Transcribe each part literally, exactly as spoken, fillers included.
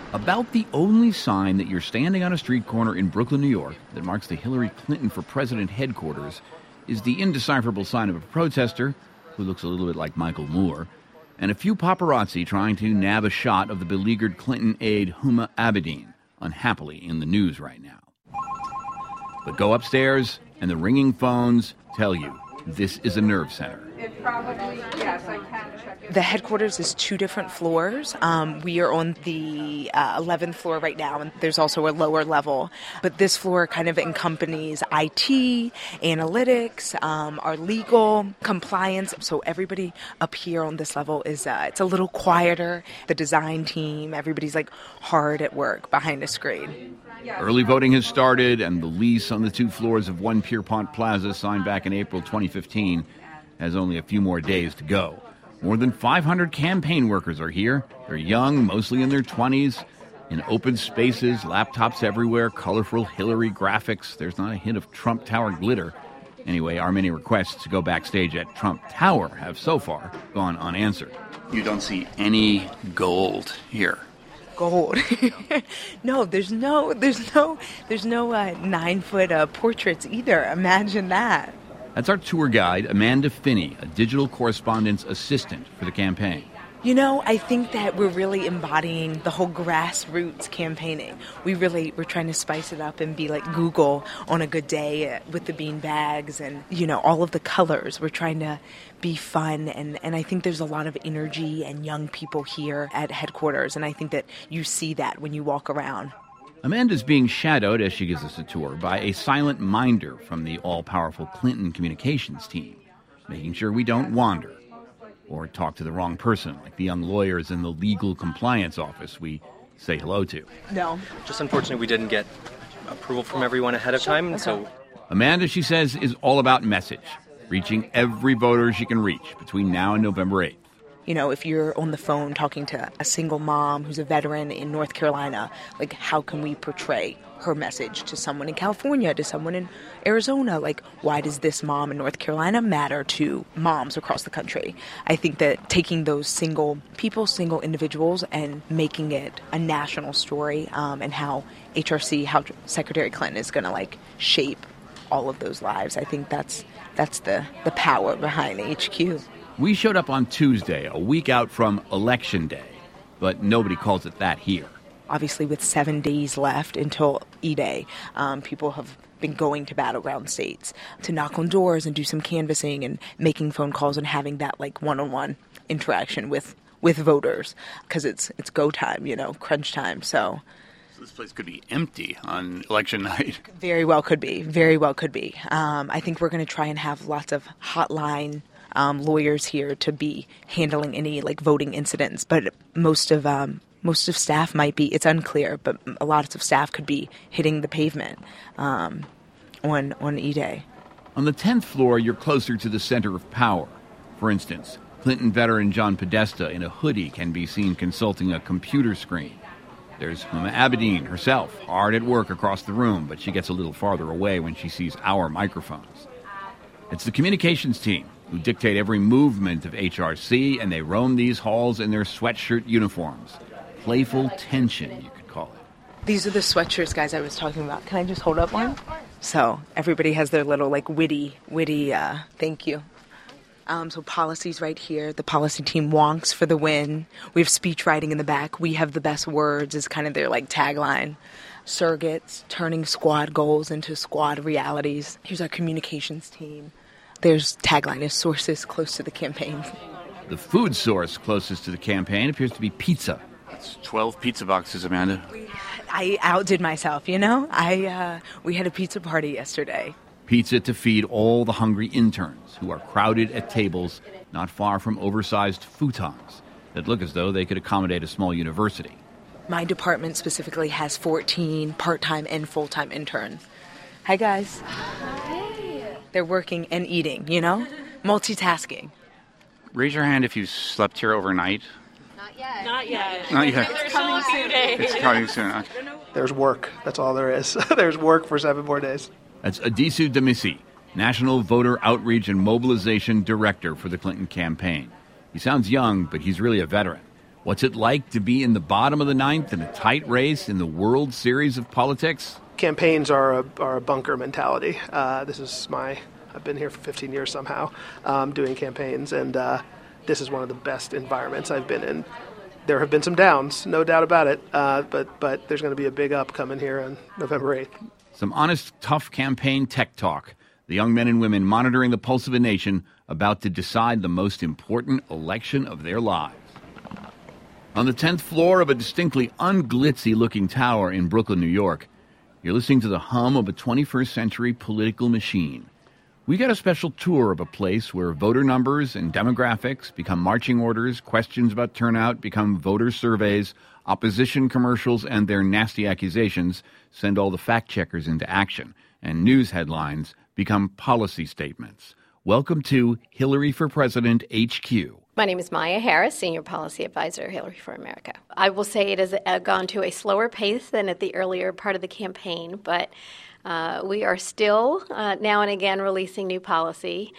About the only sign that you're standing on a street corner in Brooklyn, New York, that marks the Hillary Clinton for President headquarters is the indecipherable sign of a protester who looks a little bit like Michael Moore, and a few paparazzi trying to nab a shot of the beleaguered Clinton aide Huma Abedin, unhappily in the news right now. But go upstairs, and the ringing phones tell you this is a nerve center. It probably, yes, I can check it. The headquarters is two different floors. Um, we are on the uh, eleventh floor right now, and there's also a lower level. But this floor kind of encompasses I T, analytics, um, our legal, compliance. So everybody up here on this level is, uh, it's a little quieter. The design team, everybody's like hard at work behind a screen. Early voting has started, and the lease on the two floors of One Pierpont Plaza, signed back in April twenty fifteen, has only a few more days to go. More than five hundred campaign workers are here. They're young, mostly in their twenties, in open spaces, laptops everywhere, colorful Hillary graphics. There's not a hint of Trump Tower glitter. Anyway, our many requests to go backstage at Trump Tower have so far gone unanswered. You don't see any gold here. Gold. no, there's no, there's no, there's no uh, nine-foot uh, portraits either. Imagine that. That's our tour guide, Amanda Finney, a digital correspondence assistant for the campaign. You know, I think that we're really embodying the whole grassroots campaigning. We really, we're trying to spice it up and be like Google on a good day with the bean bags and, you know, all of the colors. We're trying to be fun, and, and I think there's a lot of energy and young people here at headquarters, and I think that you see that when you walk around. Amanda's being shadowed, as she gives us a tour, by a silent minder from the all-powerful Clinton communications team, making sure we don't wander or talk to the wrong person, like the young lawyers in the legal compliance office we say hello to. No. Just unfortunate we didn't get approval from everyone ahead of time, okay. so... Amanda, she says, is all about message, reaching every voter she can reach between now and November eighth. You know, if you're on the phone talking to a single mom who's a veteran in North Carolina, like, how can we portray her message to someone in California, to someone in Arizona? Like, why does this mom in North Carolina matter to moms across the country? I think that taking those single people, single individuals, and making it a national story, um, and how H R C, how Secretary Clinton is going to, like, shape all of those lives, I think that's that's the, the power behind H Q. We showed up on Tuesday, a week out from Election Day, but nobody calls it that here. Obviously, with seven days left until E-Day, um, people have been going to battleground states to knock on doors and do some canvassing and making phone calls and having that, like, one-on-one interaction with, with voters, because it's it's go time, you know, crunch time. So. so this place could be empty on election night. Very well could be. Very well could be. Um, I think we're going to try and have lots of hotline Um, lawyers here to be handling any, like, voting incidents, but most of um, most of staff might be, it's unclear, but a lot of staff could be hitting the pavement um, on on E-Day. On the tenth floor, you're closer to the center of power. For instance, Clinton veteran John Podesta in a hoodie can be seen consulting a computer screen. There's Huma Abedin herself, hard at work across the room, but she gets a little farther away when she sees our microphones. It's the communications team who dictate every movement of H R C, and they roam these halls in their sweatshirt uniforms. Playful tension, you could call it. These are the sweatshirts, guys, I was talking about. Can I just hold up one? So everybody has their little, like, witty, witty, uh, thank you. Um, so policy's right here. The policy team wonks for the win. We have speech writing in the back. We have the best words is kind of their, like, tagline. Surrogates, turning squad goals into squad realities. Here's our communications team. There's tagline is sources close to the campaign. The food source closest to the campaign appears to be pizza. That's twelve pizza boxes, Amanda. I outdid myself, you know? I uh, we had a pizza party yesterday. Pizza to feed all the hungry interns who are crowded at tables not far from oversized futons that look as though they could accommodate a small university. My department specifically has fourteen part-time and full-time interns. Hi, guys. Hi. They're working and eating, you know? Multitasking. Raise your hand if you slept here overnight. Not yet. Not yet. Not yet. There's still a few days. It's coming soon. There's work. That's all there is. There's work for seven more days. That's Adisu Demisi, National Voter Outreach and Mobilization Director for the Clinton campaign. He sounds young, but he's really a veteran. What's it like to be in the bottom of the ninth in a tight race in the World Series of politics? Campaigns are a, are a bunker mentality. Uh, this is my, I've been here for fifteen years somehow, um, doing campaigns, and uh, this is one of the best environments I've been in. There have been some downs, no doubt about it, uh, but but there's going to be a big up coming here on November eighth. Some honest, tough campaign tech talk. The young men and women monitoring the pulse of a nation about to decide the most important election of their lives. On the tenth floor of a distinctly unglitzy-looking tower in Brooklyn, New York, you're listening to the hum of a twenty-first century political machine. We got a special tour of a place where voter numbers and demographics become marching orders, questions about turnout become voter surveys, opposition commercials and their nasty accusations send all the fact-checkers into action, and news headlines become policy statements. Welcome to Hillary for President H Q. My name is Maya Harris, Senior Policy Advisor, Hillary for America. I will say it has uh, gone to a slower pace than at the earlier part of the campaign, but uh, we are still uh, now and again releasing new policy.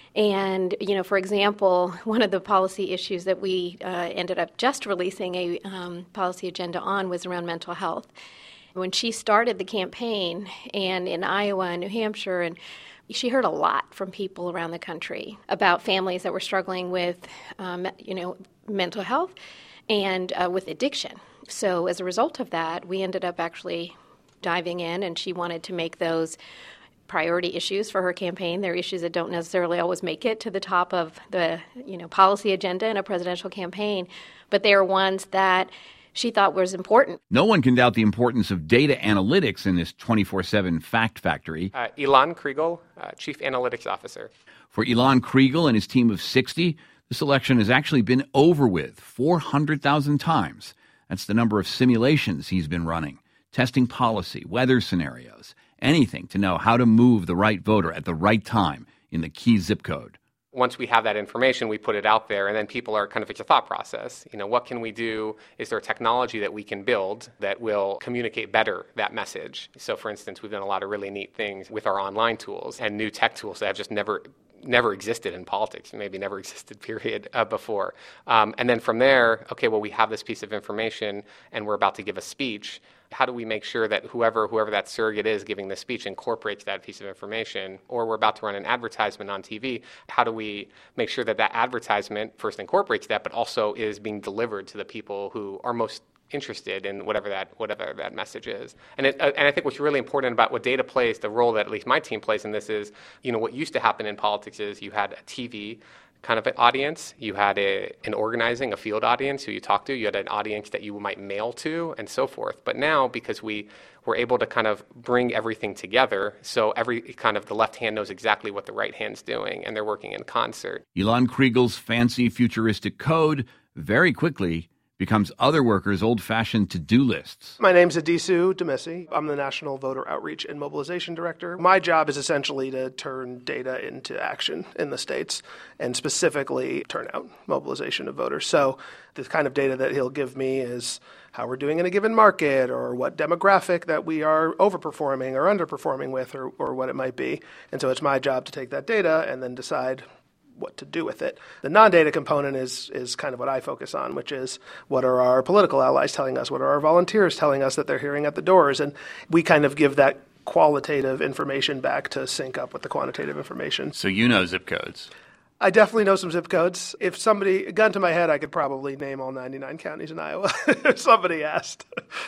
And, you know, for example, one of the policy issues that we uh, ended up just releasing a um, policy agenda on was around mental health. When she started the campaign, and in Iowa and New Hampshire, and she heard a lot from people around the country about families that were struggling with, um, you know, mental health and uh, with addiction. So as a result of that, we ended up actually diving in, and she wanted to make those priority issues for her campaign. They're issues that don't necessarily always make it to the top of the, you know, policy agenda in a presidential campaign, but they are ones that she thought was important. No one can doubt the importance of data analytics in this twenty-four seven fact factory. Uh, Ilan Kriegel, uh, Chief Analytics Officer. For Ilan Kriegel and his team of sixty, this election has actually been over with four hundred thousand times. That's the number of simulations he's been running, testing policy, weather scenarios, anything to know how to move the right voter at the right time in the key zip code. Once we have that information, we put it out there, and then people are kind of, it's a thought process. You know, what can we do? Is there technology that we can build that will communicate better that message? So, for instance, we've done a lot of really neat things with our online tools and new tech tools that have just never never existed in politics, maybe never existed, period, uh, before. Um, and then from there, okay, well, we have this piece of information, and we're about to give a speech. How do we make sure that whoever whoever that surrogate is giving the speech incorporates that piece of information? Or we're about to run an advertisement on T V. How do we make sure that that advertisement first incorporates that, but also is being delivered to the people who are most interested in whatever that whatever that message is? And it, uh, and I think what's really important about what data plays, the role that at least my team plays in this is, you know, what used to happen in politics is you had a T V kind of an audience, you had a, an organizing, a field audience who you talk to, you had an audience that you might mail to, and so forth. But now, because we were able to kind of bring everything together, so every kind of the left hand knows exactly what the right hand's doing, and they're working in concert. Ilan Kriegel's fancy futuristic code very quickly becomes other workers' old-fashioned to-do lists. My name's Adisu Demesi. I'm the National Voter Outreach and Mobilization Director. My job is essentially to turn data into action in the states, and specifically turnout, mobilization of voters. So the kind of data that he'll give me is how we're doing in a given market, or what demographic that we are overperforming or underperforming with, or, or what it might be. And so it's my job to take that data and then decide what to do with it. The non-data component is is kind of what I focus on, which is what are our political allies telling us? What are our volunteers telling us that they're hearing at the doors? And we kind of give that qualitative information back to sync up with the quantitative information. So you know zip codes. I definitely know some zip codes. If somebody, gun to my head, I could probably name all ninety-nine counties in Iowa if somebody asked.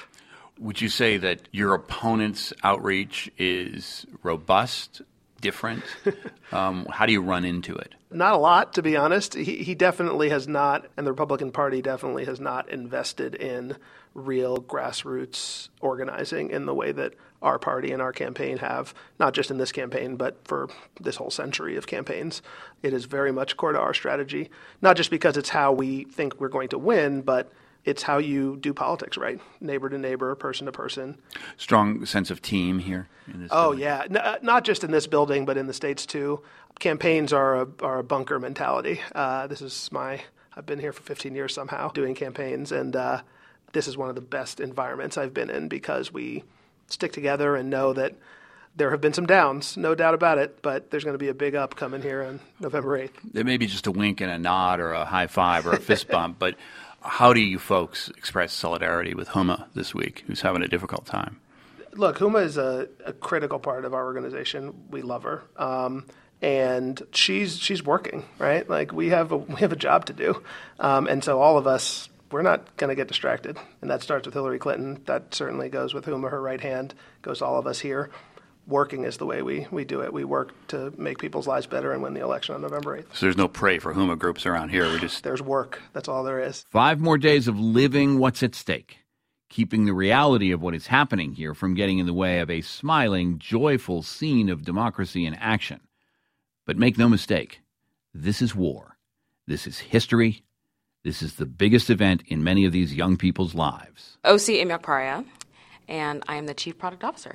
Would you say that your opponent's outreach is robust, different? Um, how do you run into it? Not a lot, to be honest. He, he definitely has not, and the Republican Party definitely has not invested in real grassroots organizing in the way that our party and our campaign have, not just in this campaign, but for this whole century of campaigns. It is very much core to our strategy, not just because it's how we think we're going to win, but it's how you do politics, right? Neighbor to neighbor, person to person. Strong sense of team here in this Oh, building. yeah. N- not just in this building, but in the States, too. Campaigns are a, are a bunker mentality. Uh, this is my, I've been here for fifteen years somehow doing campaigns, and uh, this is one of the best environments I've been in because we stick together and know that there have been some downs, no doubt about it, but there's going to be a big up coming here on November eighth. There may be just a wink and a nod or a high five or a fist bump, but How do you folks express solidarity with Huma this week, who's having a difficult time? Look, Huma is a, a critical part of our organization. We love her. Um, and she's she's working, right? Like we have a, we have a job to do. Um, and so all of us, we're not going to get distracted. And that starts with Hillary Clinton. That certainly goes with Huma, her right hand, goes to all of us here. Working is the way we, we do it. We work to make people's lives better and win the election on November eighth. So there's no pray for Huma groups around here. We just There's work. That's all there is. Five more days of living what's at stake, keeping the reality of what is happening here from getting in the way of a smiling, joyful scene of democracy in action. But make no mistake, this is war. This is history. This is the biggest event in many of these young people's lives. Osi Imyakparia, and I am the Chief Product Officer.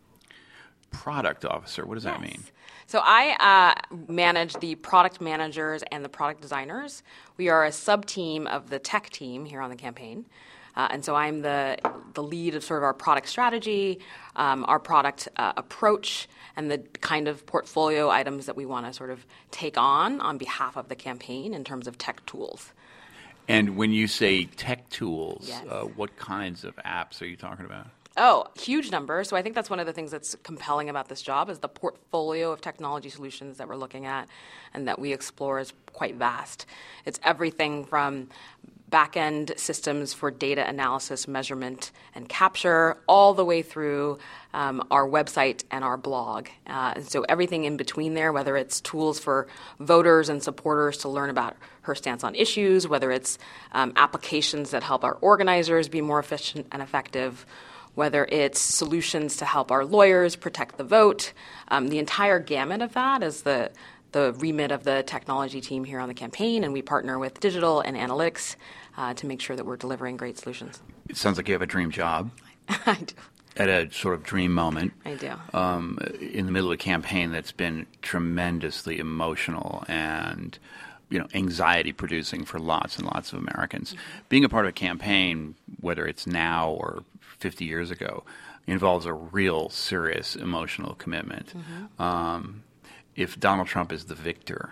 Product officer, what does Yes. that mean? So I uh, manage the product managers and the product designers. We are a sub-team of the tech team here on the campaign. Uh, and so I'm the the lead of sort of our product strategy, um, our product uh, approach, and the kind of portfolio items that we want to sort of take on on behalf of the campaign in terms of tech tools. And when you say tech tools, Yes. uh, what kinds of apps are you talking about? Oh, huge number. So I think that's one of the things that's compelling about this job is the portfolio of technology solutions that we're looking at and that we explore is quite vast. It's everything from back-end systems for data analysis, measurement, and capture, all the way through um, our website and our blog. Uh, and so everything in between there, whether it's tools for voters and supporters to learn about her stance on issues, whether it's um, applications that help our organizers be more efficient and effective, whether it's solutions to help our lawyers protect the vote. Um, the entire gamut of that is the, the remit of the technology team here on the campaign, and we partner with digital and analytics uh, to make sure that we're delivering great solutions. It sounds like you have a dream job. I do. At a sort of dream moment. I do. Um, in the middle of a campaign that's been tremendously emotional and, you know, anxiety-producing for lots and lots of Americans. Mm-hmm. Being a part of a campaign, whether it's now or fifty years ago, involves a real serious emotional commitment. Mm-hmm. Um, if Donald Trump is the victor,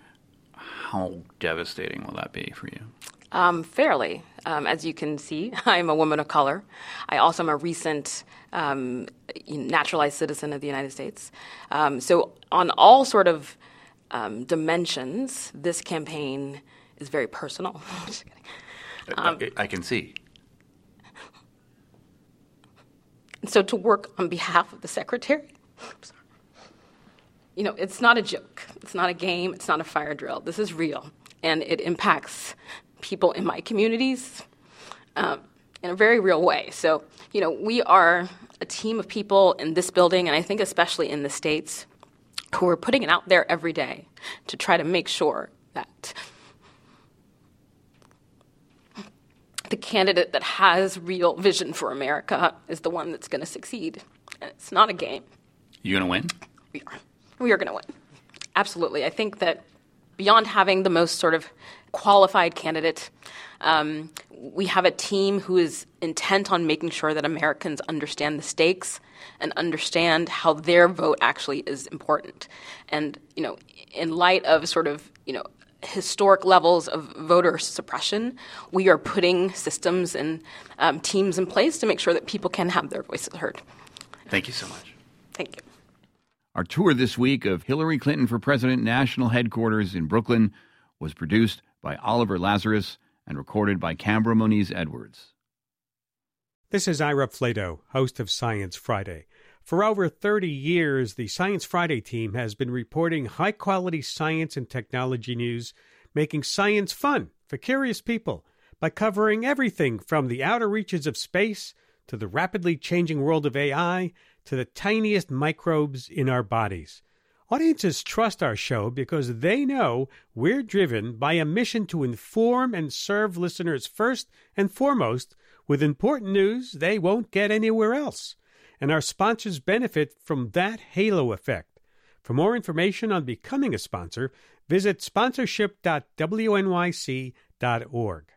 how devastating will that be for you? Um, fairly. Um, as you can see, I'm a woman of color. I also am a recent um, naturalized citizen of the United States. Um, so on all sort of um, dimensions, this campaign is very personal. Just kidding. Um, I, I can see. So to work on behalf of the secretary, you know, it's not a joke. It's not a game. It's not a fire drill. This is real. And it impacts people in my communities um, in a very real way. So, you know, we are a team of people in this building, and I think especially in the States, who are putting it out there every day to try to make sure that the candidate that has real vision for America is the one that's going to succeed. And it's not a game. You going to win? We are. We are going to win. Absolutely. I think that beyond having the most sort of qualified candidate, um, we have a team who is intent on making sure that Americans understand the stakes and understand how their vote actually is important. And, you know, in light of sort of, you know, historic levels of voter suppression, we are putting systems and um, teams in place to make sure that people can have their voices heard. Thank you so much. Thank you. Our tour this week of Hillary Clinton for President National Headquarters in Brooklyn was produced by Oliver Lazarus and recorded by Canberra Moniz Edwards. This is Ira Flato, host of Science Friday. For over thirty years, the Science Friday team has been reporting high-quality science and technology news, making science fun for curious people by covering everything from the outer reaches of space to the rapidly changing world of A I to the tiniest microbes in our bodies. Audiences trust our show because they know we're driven by a mission to inform and serve listeners first and foremost with important news they won't get anywhere else. And our sponsors benefit from that halo effect. For more information on becoming a sponsor, visit sponsorship dot w n y c dot org.